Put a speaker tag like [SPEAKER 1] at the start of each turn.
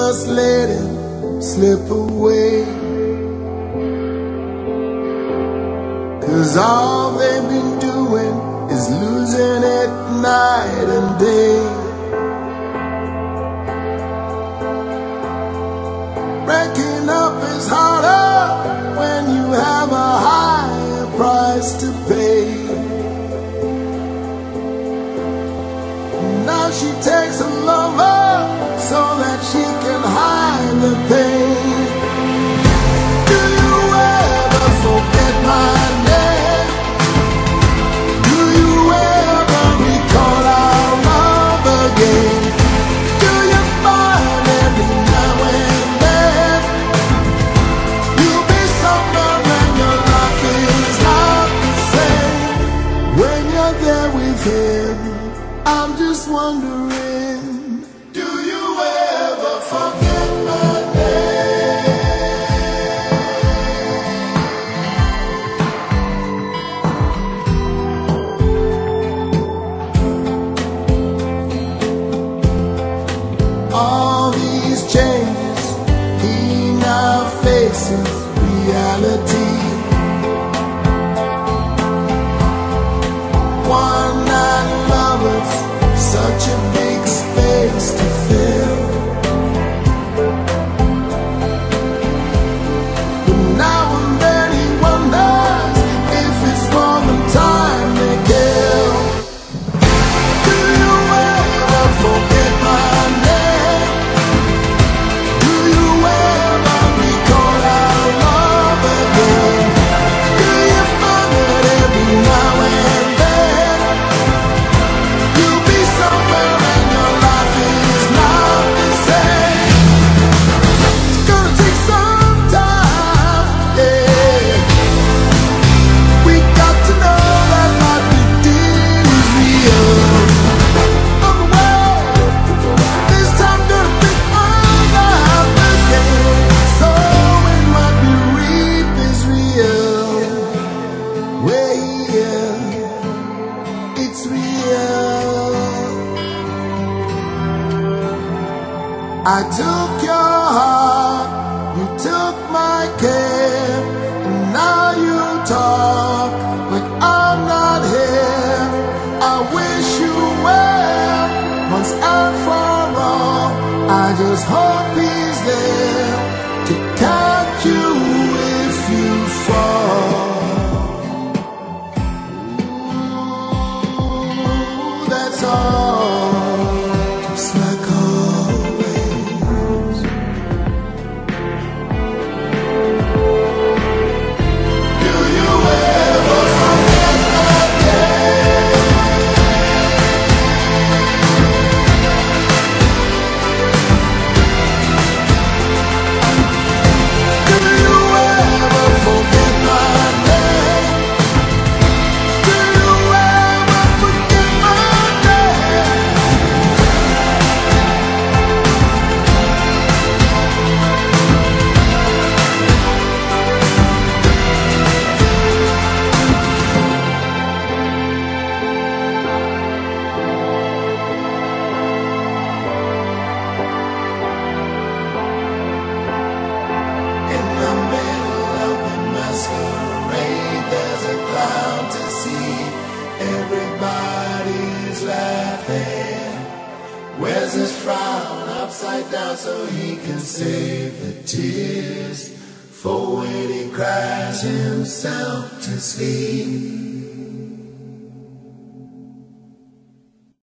[SPEAKER 1] just let him slip away. 'Cause all they've been doing is losing it night and day. Breaking up is harder when you have a higher price to pay. Now she takes a lover so that she can hide the pain. Do you ever forget my name? Do you ever recall our love again? Do you find every now and then you'll be somewhere when your life is not the same? When you're there with him, I'm just wondering, do you ever forget my name? All these changes, he now faces reality. One night lovers, such a big space to fill. But now and then he wonders if it's more than time they kill. Do you ever forget my name? Do you ever recall our love again? Do you find that every now and then you'll be somewhere and your life is not the same? It's gonna take some time, yeah. We got to know that what we did is real. Otherwise, this time gonna be my life again. So it might be reap is real. Well, yeah, it's real. I took your heart, you took my care, and now you talk like I'm not here. I wish you well, once and for all. I just hope he's there to catch you if you fall. Ooh, that's all, just like always. Do you ever forget my name? Do you ever forget my name? Do you ever forget my name? In the middle of the masquerade, there's a clown to see. Everybody's laughing. Wears his frown upside down so he can save the tears for when he cries himself to sleep.